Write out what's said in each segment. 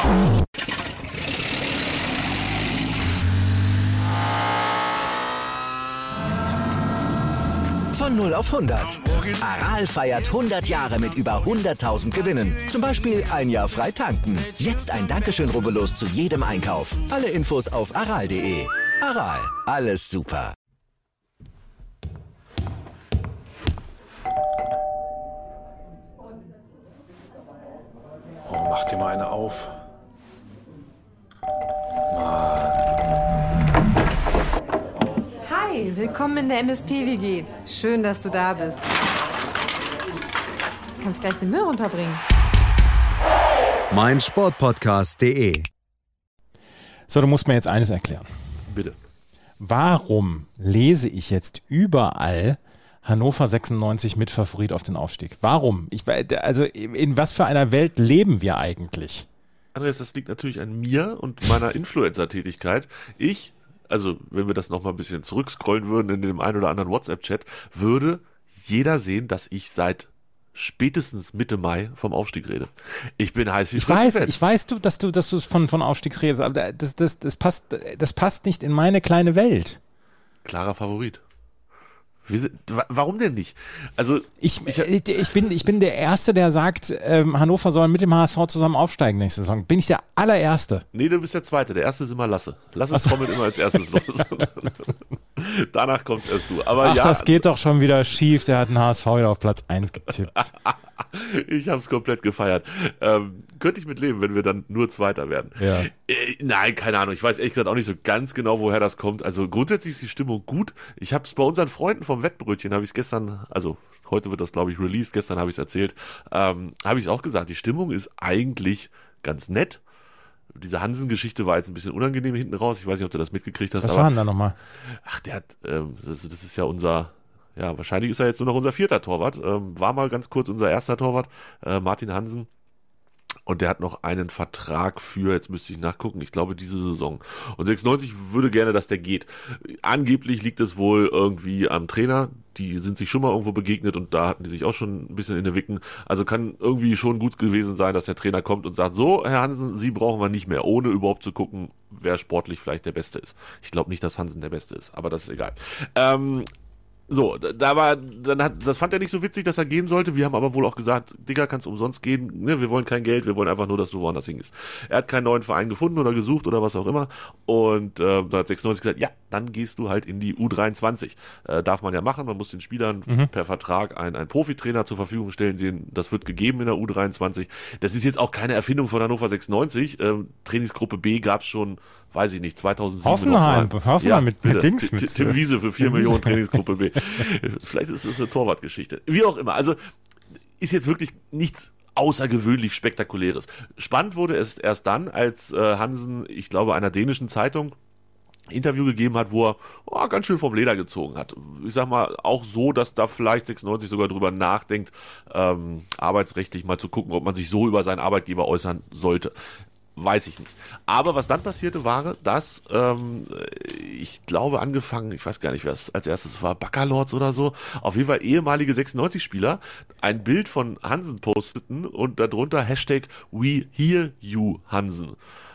Von 0 auf 100. Aral feiert 100 Jahre mit über 100.000 Gewinnen. Zum Beispiel ein Jahr frei tanken. Jetzt ein Dankeschön, rubbellos zu jedem Einkauf. Alle Infos auf aral.de. Aral, alles super. Oh, mach dir mal eine auf. Hi, willkommen in der MSP-WG. Schön, dass du da bist. Du kannst gleich den Müll runterbringen. meinsportpodcast.de. So, du musst mir jetzt eines erklären. Bitte. Warum lese ich jetzt überall Hannover 96 mit Favorit auf den Aufstieg? Warum? Also in was für einer Welt leben wir eigentlich? Andreas, das liegt natürlich an mir und meiner Influencer-Tätigkeit. Also wenn wir das nochmal ein bisschen zurückscrollen würden in dem einen oder anderen WhatsApp-Chat, würde jeder sehen, dass ich seit spätestens Mitte Mai vom Aufstieg rede. Ich bin heiß wie Fritz. Ich weiß, dass du von Aufstieg redest, aber das passt nicht in meine kleine Welt. Klarer Favorit. Warum denn nicht? Also ich bin der Erste, der sagt, Hannover soll mit dem HSV zusammen aufsteigen nächste Saison. Bin ich der allererste? Nee, du bist der Zweite. Der Erste ist immer Lasse. Lasse trommelt immer als erstes los. Danach kommst erst du. Aber das geht doch schon wieder schief. Der hat den HSV wieder auf Platz 1 getippt. Ich hab's komplett gefeiert. Könnte ich mit leben, wenn wir dann nur Zweiter werden. Ja. Nein, keine Ahnung. Ich weiß ehrlich gesagt auch nicht so ganz genau, woher das kommt. Also grundsätzlich ist die Stimmung gut. Ich habe es bei unseren Freunden vom Wettbrötchen, habe ich es gestern, also heute wird das glaube ich released, gestern habe ich es erzählt, habe ich es auch gesagt. Die Stimmung ist eigentlich ganz nett. Diese Hansen-Geschichte war jetzt ein bisschen unangenehm hinten raus. Ich weiß nicht, ob du das mitgekriegt hast. Was war denn da nochmal? Ach, der hat, das ist ja wahrscheinlich ist er jetzt nur noch unser 4. Torwart. War mal ganz kurz unser 1. Torwart, Martin Hansen. Und der hat noch einen Vertrag für, jetzt müsste ich nachgucken, ich glaube diese Saison. Und 96 würde gerne, dass der geht. Angeblich liegt es wohl irgendwie am Trainer. Die sind sich schon mal irgendwo begegnet und da hatten die sich auch schon ein bisschen in der Wicken. Also kann irgendwie schon gut gewesen sein, dass der Trainer kommt und sagt, so Herr Hansen, Sie brauchen wir nicht mehr, ohne überhaupt zu gucken, wer sportlich vielleicht der Beste ist. Ich glaube nicht, dass Hansen der Beste ist, aber das ist egal. Das fand er nicht so witzig, dass er gehen sollte. Wir haben aber wohl auch gesagt, Digga, kannst umsonst gehen. Ne, wir wollen kein Geld, wir wollen einfach nur, dass du woanders hingehst. Er hat keinen neuen Verein gefunden oder gesucht oder was auch immer. Und da hat 96 gesagt, ja, dann gehst du halt in die U23. Darf man ja machen, man muss den Spielern per Vertrag einen Profitrainer zur Verfügung stellen, das wird gegeben in der U23. Das ist jetzt auch keine Erfindung von Hannover 96. Trainingsgruppe B gab's schon, weiß ich nicht, 2007. Hoffenheim mit Dings. Mit Tim Wiese für 4 Millionen Trainingsgruppe B. Vielleicht ist es eine Torwartgeschichte. Wie auch immer. Also ist jetzt wirklich nichts außergewöhnlich Spektakuläres. Spannend wurde es erst dann, als Hansen, ich glaube, einer dänischen Zeitung Interview gegeben hat, wo er ganz schön vom Leder gezogen hat. Ich sag mal, auch so, dass da vielleicht 96 sogar drüber nachdenkt, arbeitsrechtlich mal zu gucken, ob man sich so über seinen Arbeitgeber äußern sollte. Weiß ich nicht. Aber was dann passierte, war, dass, ich glaube angefangen, ich weiß gar nicht, wer es als erstes war, Baccalords oder so, auf jeden Fall ehemalige 96-Spieler, ein Bild von Hansen posteten und darunter Hashtag We Hear You Hansen.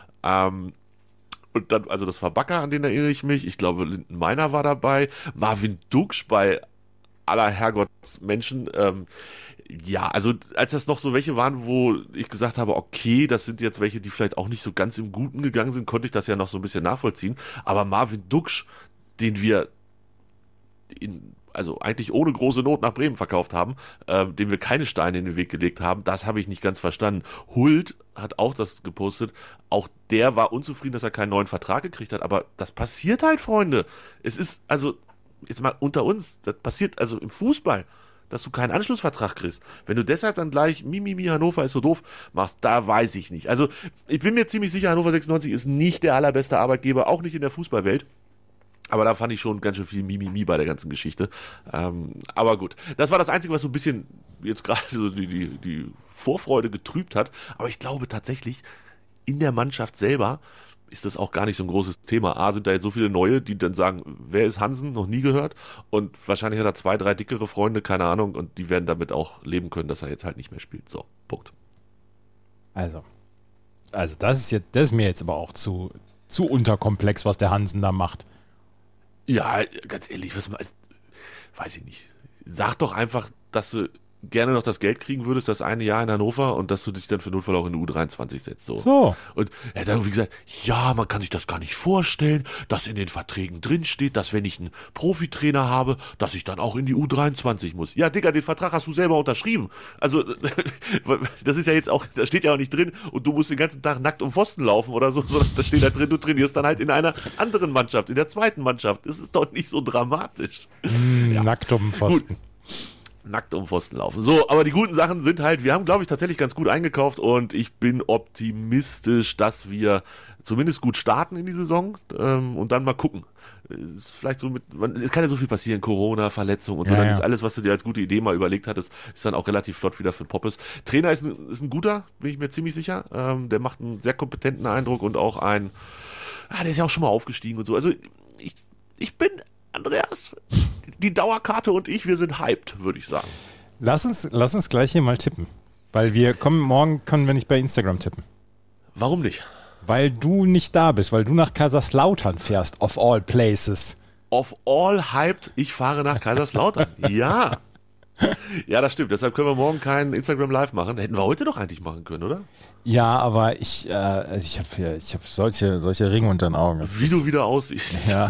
Und dann, also das war Bakker, an den erinnere ich mich. Ich glaube, Linden Meiner war dabei. Marvin Duksch bei aller Herrgottsmenschen. Ja, also als das noch so welche waren, wo ich gesagt habe, okay, das sind jetzt welche, die vielleicht auch nicht so ganz im Guten gegangen sind, konnte ich das ja noch so ein bisschen nachvollziehen. Aber Marvin Duksch, den wir also eigentlich ohne große Not nach Bremen verkauft haben, dem wir keine Steine in den Weg gelegt haben, das habe ich nicht ganz verstanden. Hult hat auch das gepostet, auch der war unzufrieden, dass er keinen neuen Vertrag gekriegt hat, aber das passiert halt, Freunde. Es ist, also, jetzt mal unter uns, das passiert also im Fußball, dass du keinen Anschlussvertrag kriegst. Wenn du deshalb dann gleich Hannover ist so doof machst, da weiß ich nicht. Also, ich bin mir ziemlich sicher, Hannover 96 ist nicht der allerbeste Arbeitgeber, auch nicht in der Fußballwelt. Aber da fand ich schon ganz schön viel bei der ganzen Geschichte. Aber gut, das war das Einzige, was so ein bisschen jetzt gerade so die Vorfreude getrübt hat. Aber ich glaube tatsächlich, in der Mannschaft selber ist das auch gar nicht so ein großes Thema. A, sind da jetzt so viele Neue, die dann sagen, wer ist Hansen? Noch nie gehört. Und wahrscheinlich hat er 2, 3 dickere Freunde, keine Ahnung. Und die werden damit auch leben können, dass er jetzt halt nicht mehr spielt. So, Punkt. Also, also das ist mir jetzt aber auch zu unterkomplex, was der Hansen da macht. Ja, ganz ehrlich, weiß ich nicht. Sag doch einfach, dass du gerne noch das Geld kriegen würdest, das eine Jahr in Hannover, und dass du dich dann für Notfall auch in die U23 setzt. So. Und er hat dann irgendwie gesagt, ja, man kann sich das gar nicht vorstellen, dass in den Verträgen drinsteht, dass wenn ich einen Profitrainer habe, dass ich dann auch in die U23 muss. Ja, Digga, den Vertrag hast du selber unterschrieben. Also, das ist ja jetzt auch, da steht ja auch nicht drin, und du musst den ganzen Tag nackt um Pfosten laufen oder so, sondern da steht da drin, du trainierst dann halt in einer anderen Mannschaft, in der zweiten Mannschaft. Das ist doch nicht so dramatisch. Nackt um Pfosten. Gut. Nackt um Pfosten laufen. So, aber die guten Sachen sind halt, wir haben, glaube ich, tatsächlich ganz gut eingekauft, und ich bin optimistisch, dass wir zumindest gut starten in die Saison, und dann mal gucken. Ist vielleicht so es kann ja so viel passieren, Corona, Verletzung und so, dann ist alles, was du dir als gute Idee mal überlegt hattest, ist dann auch relativ flott wieder für den Poppes. Trainer ist ein guter, bin ich mir ziemlich sicher. Der macht einen sehr kompetenten Eindruck, und auch der ist ja auch schon mal aufgestiegen und so. Also ich bin, Andreas, die Dauerkarte und wir sind hyped, würde ich sagen. Lass uns gleich hier mal tippen. Weil morgen können wir nicht bei Instagram tippen. Warum nicht? Weil du nicht da bist, weil du nach Kaiserslautern fährst, of all places. Of all hyped, ich fahre nach Kaiserslautern. Ja. Ja, das stimmt. Deshalb können wir morgen kein Instagram Live machen. Hätten wir heute doch eigentlich machen können, oder? Ja, aber ich hab solche Ringe unter den Augen. Wie du wieder aussiehst. Ja.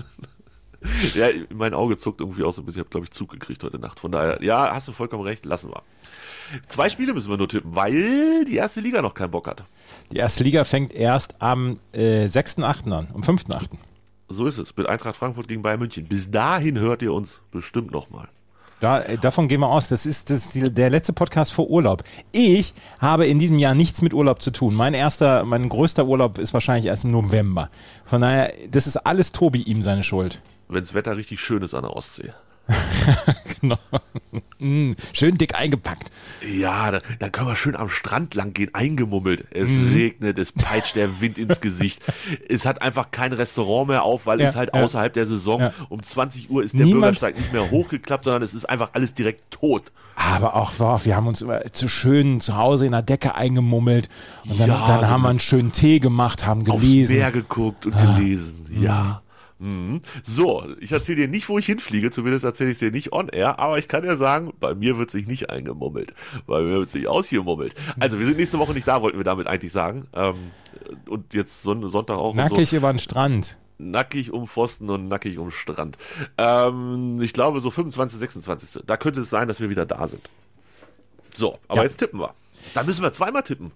Ja, mein Auge zuckt irgendwie auch so ein bisschen. Ich habe, glaube ich, Zug gekriegt heute Nacht. Von daher, ja, hast du vollkommen recht, lassen wir. 2 Spiele müssen wir nur tippen, weil die erste Liga noch keinen Bock hat. Die erste Liga fängt erst am 6.8. an, am 5.8. So ist es, mit Eintracht Frankfurt gegen Bayern München. Bis dahin hört ihr uns bestimmt nochmal. Davon gehen wir aus. Das ist der letzte Podcast vor Urlaub. Ich habe in diesem Jahr nichts mit Urlaub zu tun. Mein größter Urlaub ist wahrscheinlich erst im November. Von daher, das ist alles Tobi ihm seine Schuld. Wenn's Wetter richtig schön ist an der Ostsee. Genau. Schön dick eingepackt. Ja, dann können wir schön am Strand lang gehen, eingemummelt. Es regnet, es peitscht der Wind ins Gesicht. Es hat einfach kein Restaurant mehr auf, weil es halt außerhalb der Saison um 20 Uhr ist der Bürgersteig nicht mehr hochgeklappt, sondern es ist einfach alles direkt tot. Aber auch, wir haben uns zu schön zu Hause in der Decke eingemummelt, und dann haben wir einen schönen Tee gemacht, haben gelesen. Aufs Meer geguckt und gelesen, ja. So, ich erzähle dir nicht, wo ich hinfliege, zumindest erzähle ich es dir nicht on air, aber ich kann dir sagen, bei mir wird sich nicht eingemummelt, bei mir wird sich ausgemummelt. Also wir sind nächste Woche nicht da, wollten wir damit eigentlich sagen, und jetzt Sonntag auch. Nackig so. über den Strand. Nackig um Pfosten und nackig um Strand. Ich glaube so 25., 26. Da könnte es sein, dass wir wieder da sind. So, aber jetzt tippen wir. Dann müssen wir zweimal tippen.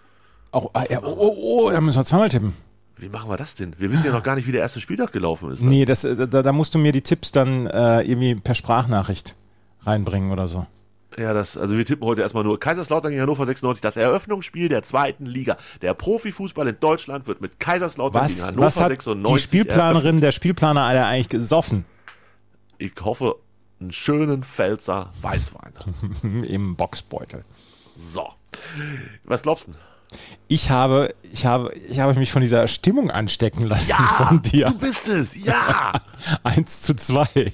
Da müssen wir zweimal tippen. Wie machen wir das denn? Wir wissen ja noch gar nicht, wie der erste Spieltag gelaufen ist. Ne? Nee, da musst du mir die Tipps dann irgendwie per Sprachnachricht reinbringen oder so. Ja, also wir tippen heute erstmal nur Kaiserslautern gegen Hannover 96. Das Eröffnungsspiel der 2. Liga. Der Profifußball in Deutschland wird mit Kaiserslautern gegen Hannover 96. Die Spielplanerin, der Spielplaner hat eigentlich gesoffen. Ich hoffe, einen schönen Pfälzer Weißwein. Im Boxbeutel. So. Was glaubst du? Ich habe mich von dieser Stimmung anstecken lassen von dir. Du bist es, ja! 1:2.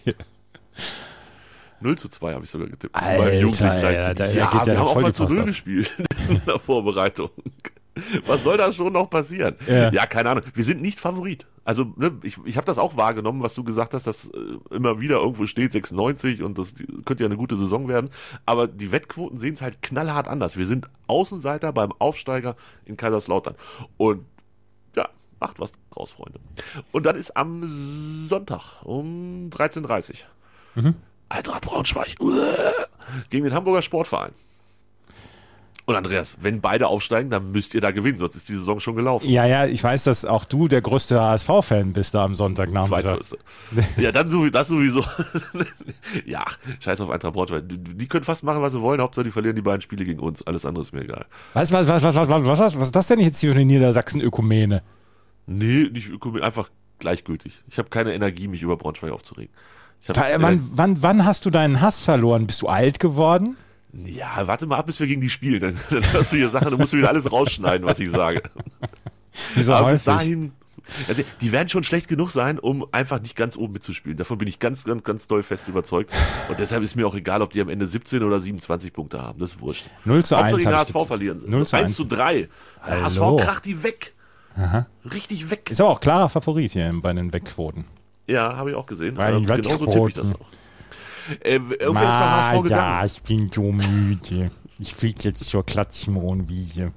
0:2 habe ich sogar getippt. Alter, wir haben auch mal zu 0 gespielt in der Vorbereitung. Was soll da schon noch passieren? Ja, keine Ahnung. Wir sind nicht Favorit. Also, ne, ich habe das auch wahrgenommen, was du gesagt hast, dass immer wieder irgendwo steht 96 und das könnte ja eine gute Saison werden. Aber die Wettquoten sehen es halt knallhart anders. Wir sind Außenseiter beim Aufsteiger in Kaiserslautern. Und ja, macht was draus, Freunde. Und dann ist am Sonntag um 13:30 Uhr Eintracht Braunschweig gegen den Hamburger Sportverein. Und Andreas, wenn beide aufsteigen, dann müsst ihr da gewinnen, sonst ist die Saison schon gelaufen. Ja, ich weiß, dass auch du der größte HSV-Fan bist da am Sonntagnachmittag. Zweitgrößte. Ja, das sowieso. Ja, scheiß auf Eintracht Braunschweig. Die können fast machen, was sie wollen, Hauptsache die verlieren die beiden Spiele gegen uns. Alles andere ist mir egal. Was ist das denn jetzt hier für eine Niedersachsen-Ökumene? Nee, nicht Ökumene, einfach gleichgültig. Ich habe keine Energie, mich über Braunschweig aufzuregen. Wann hast du deinen Hass verloren? Bist du alt geworden? Ja, warte mal ab, bis wir gegen die spielen. Dann hast du hier Sachen, dann musst du wieder alles rausschneiden, was ich sage. Wieso aber häufig? bis dahin, Also, die werden schon schlecht genug sein, um einfach nicht ganz oben mitzuspielen. Davon bin ich ganz, ganz, ganz doll fest überzeugt. Und deshalb ist mir auch egal, ob die am Ende 17 oder 27 Punkte haben. Das ist wurscht. 0:1 Hauptsache gegen habe ich HSV verlieren sie. 0:1. 1:3. Der HSV Hallo. kracht die weg. Aha. Richtig weg. Ist aber auch klarer Favorit hier bei den Wegquoten. Ja, habe ich auch gesehen. Bei den Genauso tippe ich das auch. Irgendwer ist beim HSV gegangen. Ja, ich bin so müde. Ich fliege jetzt zur Klatschmohnwiese.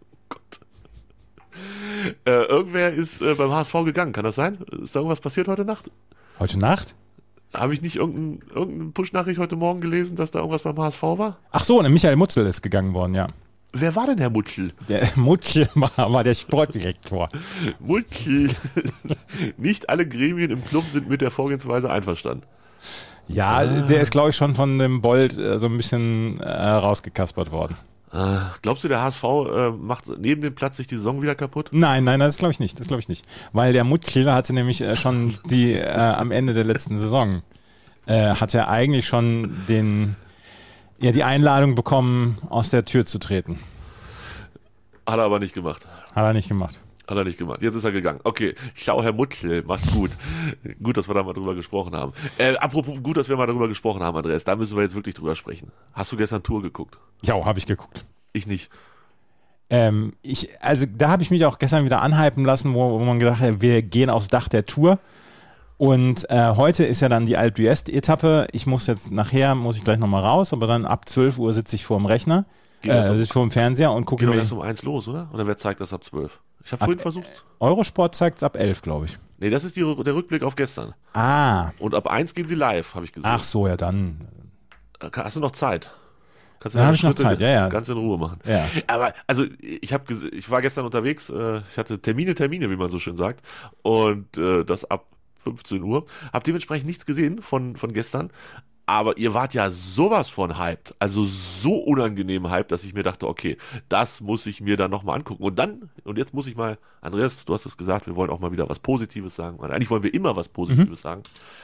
Irgendwer ist beim HSV gegangen, kann das sein? Ist da irgendwas passiert heute Nacht? Heute Nacht? Habe ich nicht irgendeine Push-Nachricht heute Morgen gelesen, dass da irgendwas beim HSV war? Ach so, ne, Michael Mutzel ist gegangen worden, ja. Wer war denn Herr Mutschel? Der Mutzel war der Sportdirektor. Mutschel. Nicht alle Gremien im Club sind mit der Vorgehensweise einverstanden. Ja, der ist, glaube ich, schon von dem Bold so ein bisschen rausgekaspert worden. Glaubst du, der HSV macht neben dem Platz sich die Saison wieder kaputt? Nein, das glaube ich nicht. Weil der Mutzel hatte nämlich schon am Ende der letzten Saison hat er eigentlich schon die Einladung bekommen, aus der Tür zu treten. Hat er aber nicht gemacht. Hat er nicht gemacht. Jetzt ist er gegangen. Okay, schau, Herr Mutschel, macht's gut. Gut, dass wir da mal drüber gesprochen haben. Apropos gut, dass wir mal drüber gesprochen haben, Andreas. Da müssen wir jetzt wirklich drüber sprechen. Hast du gestern Tour geguckt? Ja, habe ich geguckt. Ich nicht. Also da habe ich mich auch gestern wieder anhypen lassen, wo man gesagt hat, wir gehen aufs Dach der Tour. Und heute ist ja dann die Alpe d'Huez-Etappe. Ich muss gleich nochmal raus, aber dann ab 12 Uhr sitze ich vor dem Rechner, sitze ich vor dem Fernseher und gucke mir. Geht doch erst um 1 los, oder? Oder wer zeigt das ab 12? Ich habe vorhin versucht. Eurosport zeigt es ab 11, glaube ich. Nee, das ist der Rückblick auf gestern. Ah. Und ab 1 gehen sie live, habe ich gesehen. Ach so, ja dann. Hast du noch Zeit? Kannst du Dann habe ich noch Zeit, ja. Ganz in Ruhe machen. Ja. Aber, also, ich war gestern unterwegs, ich hatte Termine, wie man so schön sagt. Und das ab 15 Uhr. Hab dementsprechend nichts gesehen von gestern. Aber ihr wart ja sowas von hyped. Also so unangenehm hyped, dass ich mir dachte, okay, das muss ich mir dann nochmal angucken. Und jetzt muss ich mal, Andreas, du hast es gesagt, wir wollen auch mal wieder was Positives sagen. Eigentlich wollen wir immer was Positives sagen.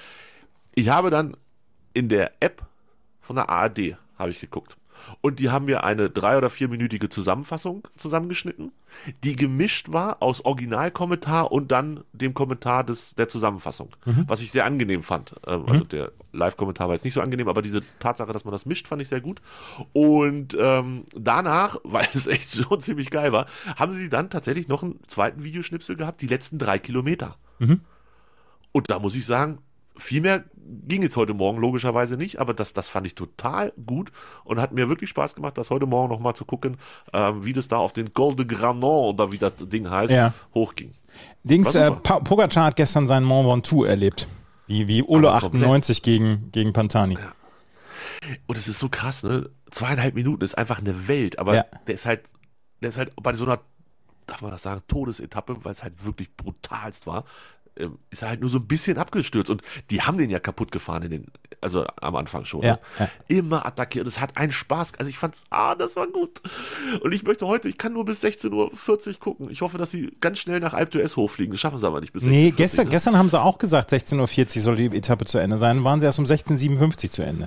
Ich habe dann in der App von der ARD, habe ich geguckt. Und die haben mir eine 3- oder 4-minütige Zusammenfassung zusammengeschnitten, die gemischt war aus Originalkommentar und dann dem Kommentar der Zusammenfassung, was ich sehr angenehm fand. Also der Live-Kommentar war jetzt nicht so angenehm, aber diese Tatsache, dass man das mischt, fand ich sehr gut. Und danach, weil es echt schon ziemlich geil war, haben sie dann tatsächlich noch einen zweiten Videoschnipsel gehabt, die letzten 3 Kilometer. Und da muss ich sagen, viel mehr ging jetzt heute Morgen logischerweise nicht, aber das fand ich total gut und hat mir wirklich Spaß gemacht, das heute Morgen nochmal zu gucken, wie das da auf den Col de Granon oder wie das Ding heißt, hochging. Pogacar hat gestern seinen Mont Ventoux erlebt, wie Olo 98 gegen Pantani. Ja. Und es ist so krass, ne? 2,5 Minuten ist einfach eine Welt, aber der ist halt bei so einer, darf man das sagen, Todesetappe, weil es halt wirklich brutalst war, ist er halt nur so ein bisschen abgestürzt und die haben den ja kaputt gefahren also am Anfang schon. Ja. Immer attackiert. Es hat einen Spaß. Also ich fand's, das war gut. Und ich kann nur bis 16:40 Uhr gucken. Ich hoffe, dass sie ganz schnell nach Alpe d'Huez hochfliegen. Das schaffen sie aber nicht bis 16:40 Uhr. Gestern haben sie auch gesagt, 16:40 Uhr soll die Etappe zu Ende sein. Waren sie erst um 16:57 Uhr zu Ende.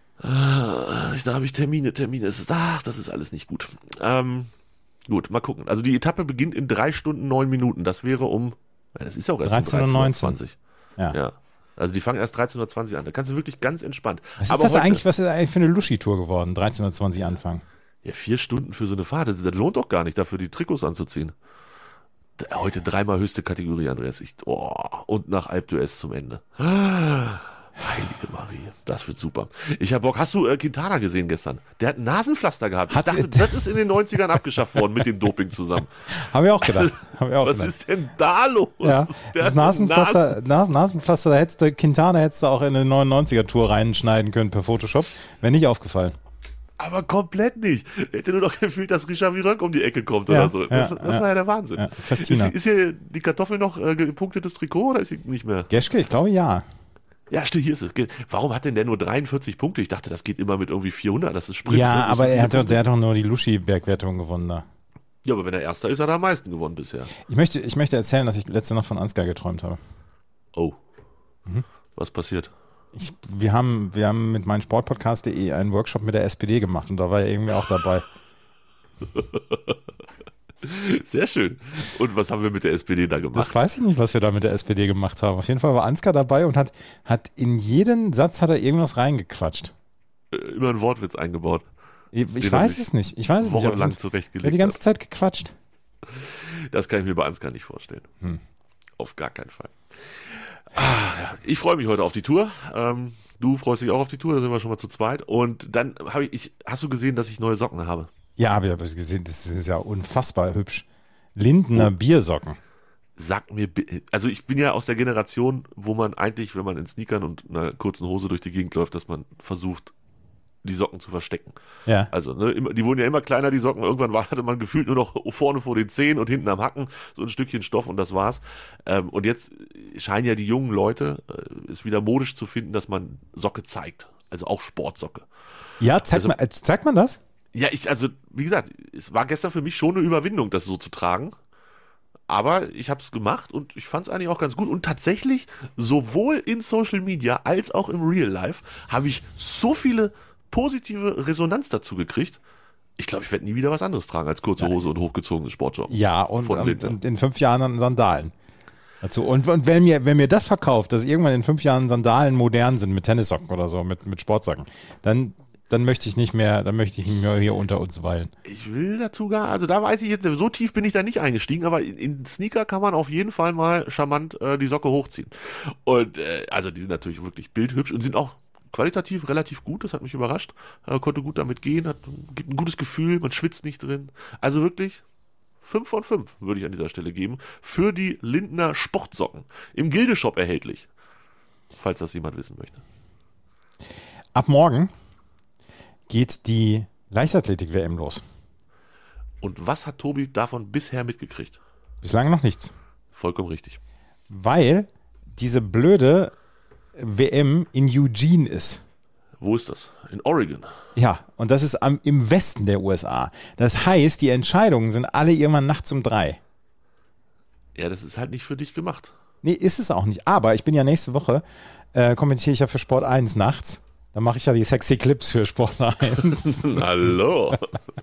Da habe ich Termine. Das ist alles nicht gut. Gut, mal gucken. Also die Etappe beginnt in 3 Stunden 9 Minuten. Das wäre das ist ja auch erst 13:19 Uhr. Ja. Also die fangen erst 13:20 Uhr an. Da kannst du wirklich ganz entspannt. Was ist das eigentlich für eine Luschi-Tour geworden? 13:20 Uhr anfangen. Ja, 4 Stunden für so eine Fahrt. Das lohnt doch gar nicht, dafür die Trikots anzuziehen. Heute 3-mal höchste Kategorie, Andreas. Und nach Alpe d'Huez zum Ende. Heilige Marie, das wird super. Ich hab Bock. Hast du Quintana gesehen gestern? Der hat ein Nasenpflaster gehabt. Ich dachte, das ist in den 90ern abgeschafft worden mit dem Doping zusammen. Habe ich auch gedacht. Was ist denn da los? Ja, das Nasenpflaster, da Quintana hättest du auch in eine 99er-Tour reinschneiden können per Photoshop. Wäre nicht aufgefallen. Aber komplett nicht. Hätte nur noch gefühlt, dass Richard Virenque um die Ecke kommt oder so. Das war ja der Wahnsinn. Ja, Festina. Ist hier die Kartoffel noch gepunktetes Trikot oder ist sie nicht mehr? Geschke, ich glaube ja. Ja, stimmt, hier ist es. Warum hat denn der nur 43 Punkte? Ich dachte, das geht immer mit irgendwie 400. Das ist Sprint. Ja, aber der hat doch nur die Luschi-Bergwertung gewonnen da. Ja, aber wenn er Erster ist, hat er am meisten gewonnen bisher. Ich möchte erzählen, dass ich letzte Nacht von Ansgar geträumt habe. Oh. Was passiert? Wir haben mit meinsportpodcast.de einen Workshop mit der SPD gemacht und da war er irgendwie auch dabei. Sehr schön. Und was haben wir mit der SPD da gemacht? Das weiß ich nicht, was wir da mit der SPD gemacht haben. Auf jeden Fall war Ansgar dabei und hat in jeden Satz hat er irgendwas reingequatscht. Immer ein Wortwitz eingebaut. Ich weiß es nicht. Ich weiß es nicht. Wochenlang Er zurechtgelegt. hat die ganze Zeit gequatscht. Das kann ich mir bei Ansgar nicht vorstellen. Auf gar keinen Fall. Ja. Ich freue mich heute auf die Tour. Du freust dich auch auf die Tour, da sind wir schon mal zu zweit. Und dann hast du gesehen, dass ich neue Socken habe? Ja, habe ich gesehen. Das ist ja unfassbar hübsch. Lindner Biersocken. Sag mir, also ich bin ja aus der Generation, wo man eigentlich, wenn man in Sneakern und einer kurzen Hose durch die Gegend läuft, dass man versucht, die Socken zu verstecken. Ja. Also, die wurden ja immer kleiner, die Socken. Irgendwann hatte man gefühlt nur noch vorne vor den Zehen und hinten am Hacken so ein Stückchen Stoff und das war's. Und jetzt scheinen ja die jungen Leute es wieder modisch zu finden, dass man Socke zeigt. Also auch Sportsocke. Ja, zeigt man das? Ja, wie gesagt, es war gestern für mich schon eine Überwindung, das so zu tragen. Aber ich habe es gemacht und ich fand es eigentlich auch ganz gut. Und tatsächlich, sowohl in Social Media als auch im Real Life, habe ich so viele positive Resonanz dazu gekriegt. Ich glaube, ich werde nie wieder was anderes tragen als kurze Hose und hochgezogene Sportsocken. Ja, und in 5 Jahren dann Sandalen. Dazu. Und wenn mir das verkauft, dass irgendwann in 5 Jahren Sandalen modern sind mit Tennissocken oder so, mit Sportsocken, dann möchte ich nicht mehr hier unter uns weilen. Ich will dazu also da weiß ich jetzt, so tief bin ich da nicht eingestiegen, aber in Sneaker kann man auf jeden Fall mal charmant die Socke hochziehen. Und also die sind natürlich wirklich bildhübsch und sind auch qualitativ relativ gut, das hat mich überrascht. Konnte gut damit gehen, gibt ein gutes Gefühl, man schwitzt nicht drin. Also wirklich 5 von 5 würde ich an dieser Stelle geben. Für die Lindner Sportsocken. Im Gilde-Shop erhältlich. Falls das jemand wissen möchte. Ab morgen geht die Leichtathletik-WM los. Und was hat Tobi davon bisher mitgekriegt? Bislang noch nichts. Vollkommen richtig. Weil diese blöde WM in Eugene ist. Wo ist das? In Oregon. Ja, und das ist im Westen der USA. Das heißt, die Entscheidungen sind alle irgendwann nachts um 3. Ja, das ist halt nicht für dich gemacht. Nee, ist es auch nicht. Aber ich bin ja nächste Woche, kommentiere ich ja für Sport 1 nachts. Da mache ich ja die sexy Clips für Sport 1. Hallo.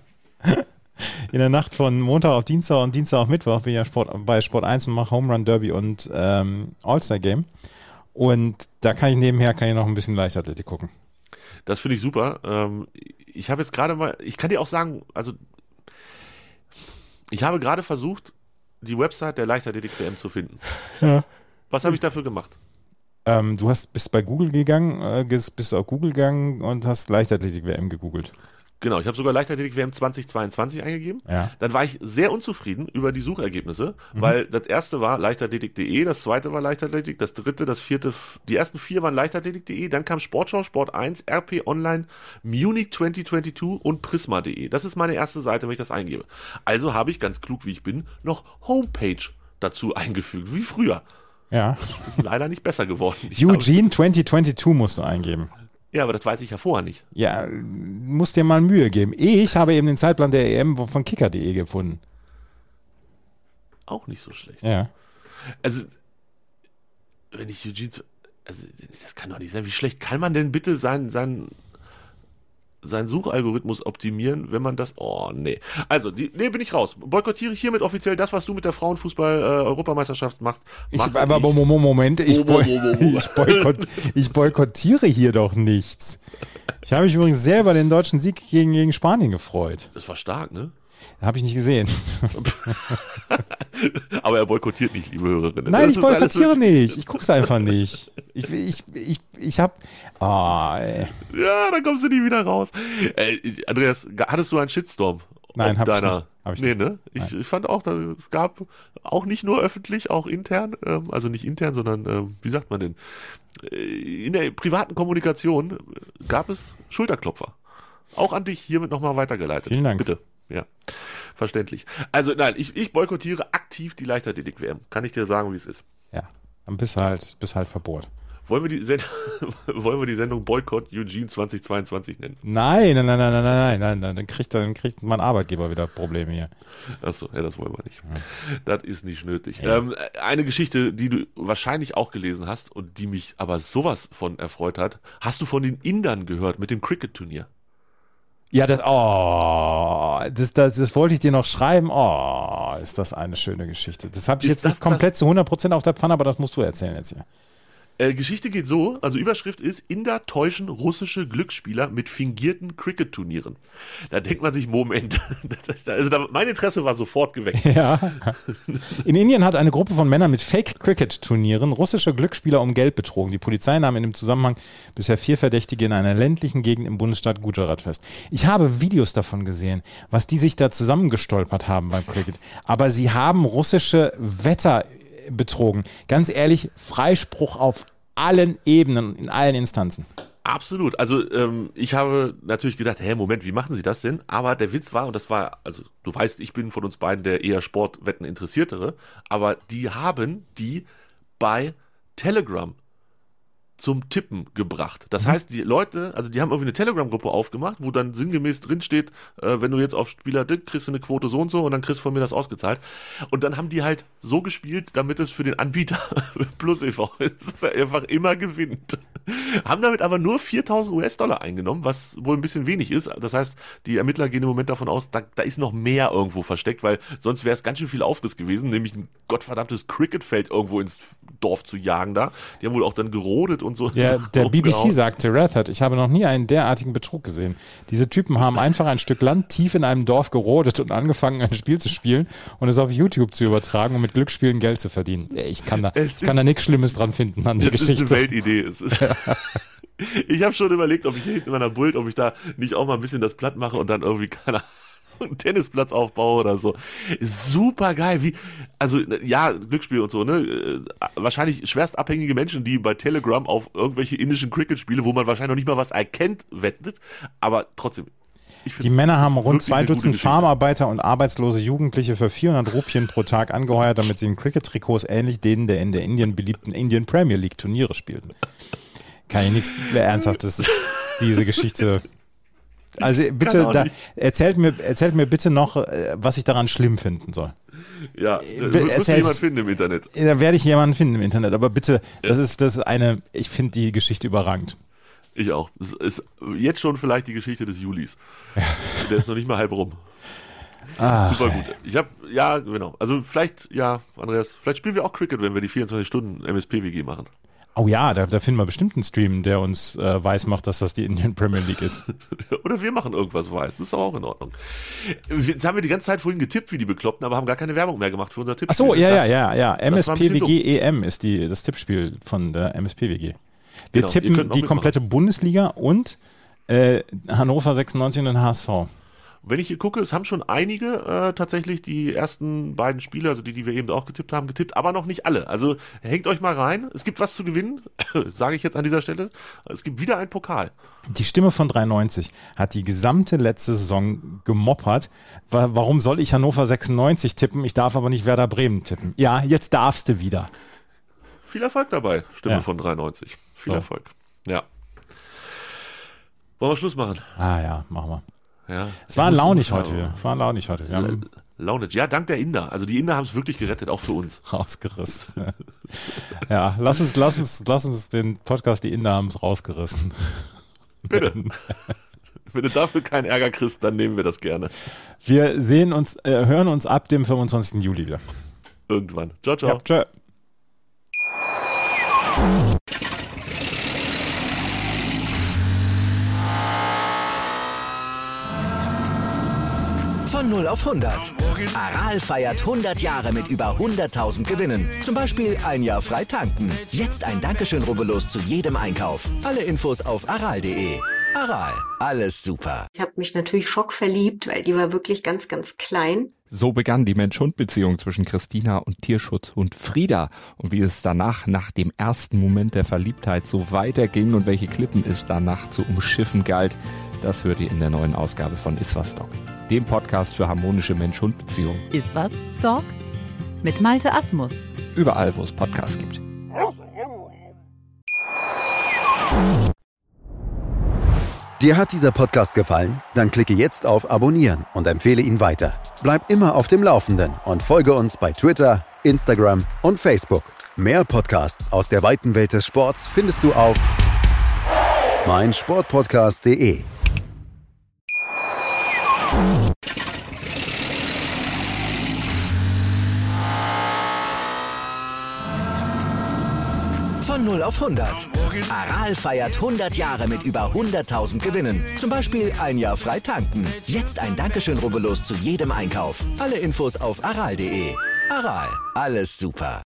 In der Nacht von Montag auf Dienstag und Dienstag auf Mittwoch bin ich ja bei Sport 1 und mache Home Run Derby und All-Star Game. Und da kann ich nebenher noch ein bisschen Leichtathletik gucken. Das finde ich super. Ich habe jetzt gerade mal, ich kann dir auch sagen, also ich habe gerade versucht, die Website der Leichtathletik-WM zu finden. Ja. Was habe ich dafür gemacht? Du bist bei Google gegangen, bist auf Google gegangen und hast Leichtathletik-WM gegoogelt. Genau, ich habe sogar Leichtathletik-WM 2022 eingegeben. Ja. Dann war ich sehr unzufrieden über die Suchergebnisse, weil das erste war leichtathletik.de, das zweite war Leichtathletik, das dritte, das vierte, die ersten 4 waren leichtathletik.de, dann kam Sportschau, Sport 1, RP Online, Munich 2022 und Prisma.de. Das ist meine erste Seite, wenn ich das eingebe. Also habe ich, ganz klug wie ich bin, noch Homepage dazu eingefügt, wie früher. Ja. Ist leider nicht besser geworden. Eugene 2022 musst du eingeben. Ja, aber das weiß ich ja vorher nicht. Ja, musst dir mal Mühe geben. Ich habe eben den Zeitplan der EM von kicker.de gefunden. Auch nicht so schlecht. Ja. Also, wenn ich Eugene, also das kann doch nicht sein. Wie schlecht kann man denn bitte seinen Suchalgorithmus optimieren, wenn man das, nee. Also, bin ich raus. Boykottiere ich hiermit offiziell das, was du mit der Frauenfußball-Europameisterschaft machst. Moment, ich boykottiere hier doch nichts. Ich habe mich übrigens selber den deutschen Sieg gegen Spanien gefreut. Das war stark, ne? Habe ich nicht gesehen. Aber er boykottiert nicht, liebe Hörerinnen. Nein, ich boykottiere nicht. Ich gucke es einfach nicht. Ich habe... Ja, dann kommst du nie wieder raus. Andreas, hattest du einen Shitstorm? Nein, habe ich nicht. Ne? Ich fand auch, es gab auch nicht nur öffentlich, auch intern, also nicht intern, sondern, wie sagt man denn, in der privaten Kommunikation gab es Schulterklopfer. Auch an dich hiermit nochmal weitergeleitet. Vielen Dank. Bitte. Ja, verständlich. Also nein, ich boykottiere aktiv die Leichtathletik-WM. Kann ich dir sagen, wie es ist. Ja, dann bist halt Verbot. Wollen wir die Sendung Boykott Eugene 2022 nennen? Nein. Dann kriegt mein Arbeitgeber wieder Probleme hier. Achso, ja, das wollen wir nicht. Ja. Das ist nicht nötig. Ja. Eine Geschichte, die du wahrscheinlich auch gelesen hast und die mich aber sowas von erfreut hat. Hast du von den Indern gehört mit dem Cricket-Turnier? Ja, das wollte ich dir noch schreiben. Oh, ist das eine schöne Geschichte. Das habe ich jetzt nicht komplett zu 100% auf der Pfanne, aber das musst du erzählen jetzt hier. Geschichte geht so, also Überschrift ist: Inder täuschen russische Glücksspieler mit fingierten Cricket-Turnieren. Da denkt man sich, Moment, mein Interesse war sofort geweckt. Ja. In Indien hat eine Gruppe von Männern mit Fake-Cricket-Turnieren russische Glücksspieler um Geld betrogen. Die Polizei nahm in dem Zusammenhang bisher 4 Verdächtige in einer ländlichen Gegend im Bundesstaat Gujarat fest. Ich habe Videos davon gesehen, was die sich da zusammengestolpert haben beim Cricket. Aber sie haben russische Wetter betrogen. Ganz ehrlich, Freispruch auf allen Ebenen, in allen Instanzen. Absolut. Also ich habe natürlich gedacht, Moment, wie machen sie das denn? Aber der Witz war, und das war, also du weißt, ich bin von uns beiden der eher Sportwetten Interessiertere, aber die haben die bei Telegram zum Tippen gebracht. Das heißt, die Leute, also die haben irgendwie eine Telegram-Gruppe aufgemacht, wo dann sinngemäß drinsteht, wenn du jetzt auf Spieler Dick kriegst du eine Quote so und so und dann kriegst du von mir das ausgezahlt. Und dann haben die halt so gespielt, damit es für den Anbieter plus e.V. ist, dass er einfach immer gewinnt. Haben damit aber nur 4.000 US-Dollar eingenommen, was wohl ein bisschen wenig ist. Das heißt, die Ermittler gehen im Moment davon aus, da ist noch mehr irgendwo versteckt, weil sonst wäre es ganz schön viel Aufriss gewesen, nämlich ein gottverdammtes Cricketfeld irgendwo ins Dorf zu jagen da. Die haben wohl auch dann gerodet und so. Ja, der BBC sagte, Rathert, ich habe noch nie einen derartigen Betrug gesehen. Diese Typen haben einfach ein Stück Land tief in einem Dorf gerodet und angefangen, ein Spiel zu spielen und es auf YouTube zu übertragen, um mit Glücksspielen Geld zu verdienen. Ich kann da nichts Schlimmes dran finden an der Geschichte. Das ist eine Weltidee. Ich habe schon überlegt, ob ich hier in meiner Bult, ob ich da nicht auch mal ein bisschen das platt mache und dann irgendwie, keine Ahnung, einen Tennisplatz aufbaue oder so. Super geil. Also ja, Glücksspiel und so, ne? Wahrscheinlich schwerst abhängige Menschen, die bei Telegram auf irgendwelche indischen Cricket-Spiele, wo man wahrscheinlich noch nicht mal was erkennt, wettet, aber trotzdem. Die Männer haben rund 2 Dutzend Farmarbeiter und arbeitslose Jugendliche für 400 Rupien pro Tag angeheuert, damit sie in Cricket-Trikots ähnlich denen der in der Indien beliebten Indian Premier League Turniere spielten. Kann ich nichts Ernsthaftes, diese Geschichte. Also bitte, erzählt mir bitte noch, was ich daran schlimm finden soll. Ja, wirst du jemanden finden im Internet. Da werde ich jemanden finden im Internet, aber bitte, das ist ich finde die Geschichte überragend. Ich auch. Das ist jetzt schon vielleicht die Geschichte des Julis. Ja. Der ist noch nicht mal halb rum. Super gut. Genau. Also vielleicht, Andreas, vielleicht spielen wir auch Cricket, wenn wir die 24 Stunden MSP-WG machen. Oh ja, da finden wir bestimmt einen Stream, der uns weiß macht, dass das die Indian Premier League ist. Oder wir machen irgendwas weiß, das ist auch in Ordnung. Jetzt haben wir die ganze Zeit vorhin getippt wie die Bekloppten, aber haben gar keine Werbung mehr gemacht für unser Tippspiel. Ach so, ja. MSP-WG EM ist das Tippspiel von der MSP-WG. Wir tippen die komplette Bundesliga und Hannover 96 und den HSV. Wenn ich hier gucke, es haben schon einige tatsächlich die ersten beiden Spiele, also die wir eben auch getippt haben, getippt, aber noch nicht alle. Also hängt euch mal rein. Es gibt was zu gewinnen, sage ich jetzt an dieser Stelle. Es gibt wieder einen Pokal. Die Stimme von 93 hat die gesamte letzte Saison gemoppert. Warum soll ich Hannover 96 tippen? Ich darf aber nicht Werder Bremen tippen. Ja, jetzt darfst du wieder. Viel Erfolg dabei, Stimme von 93. Viel Erfolg. Ja. Wollen wir Schluss machen? Ja, machen wir. Ja, es war launig heute. Launig. Ja, dank der Inder. Also die Inder haben es wirklich gerettet, auch für uns. Rausgerissen. Ja, lass uns den Podcast, die Inder haben es rausgerissen. Bitte. Wenn du dafür keinen Ärger kriegst, dann nehmen wir das gerne. Wir hören uns ab dem 25. Juli wieder. Irgendwann. Ciao, ciao. Ja, tschö. Von 0 auf 100. Aral feiert 100 Jahre mit über 100.000 Gewinnen. Zum Beispiel ein Jahr frei tanken. Jetzt ein Dankeschön, rubbellos zu jedem Einkauf. Alle Infos auf aral.de. Aral, alles super. Ich habe mich natürlich schockverliebt, weil die war wirklich ganz, ganz klein. So begann die Mensch-Hund-Beziehung zwischen Christina und Tierschutzhund Frieda. Und wie es danach, nach dem ersten Moment der Verliebtheit, so weiterging und welche Klippen es danach zu umschiffen galt, das hört ihr in der neuen Ausgabe von Iswas Dog, dem Podcast für harmonische Mensch-Hund-Beziehungen. Iswas Dog mit Malte Asmus. Überall, wo es Podcasts gibt. Dir hat dieser Podcast gefallen? Dann klicke jetzt auf Abonnieren und empfehle ihn weiter. Bleib immer auf dem Laufenden und folge uns bei Twitter, Instagram und Facebook. Mehr Podcasts aus der weiten Welt des Sports findest du auf meinsportpodcast.de. Von 0 auf 100. Aral feiert 100 Jahre mit über 100.000 Gewinnen. Zum Beispiel ein Jahr frei tanken. Jetzt ein Dankeschön, rubbellos zu jedem Einkauf. Alle Infos auf aral.de. Aral, alles super.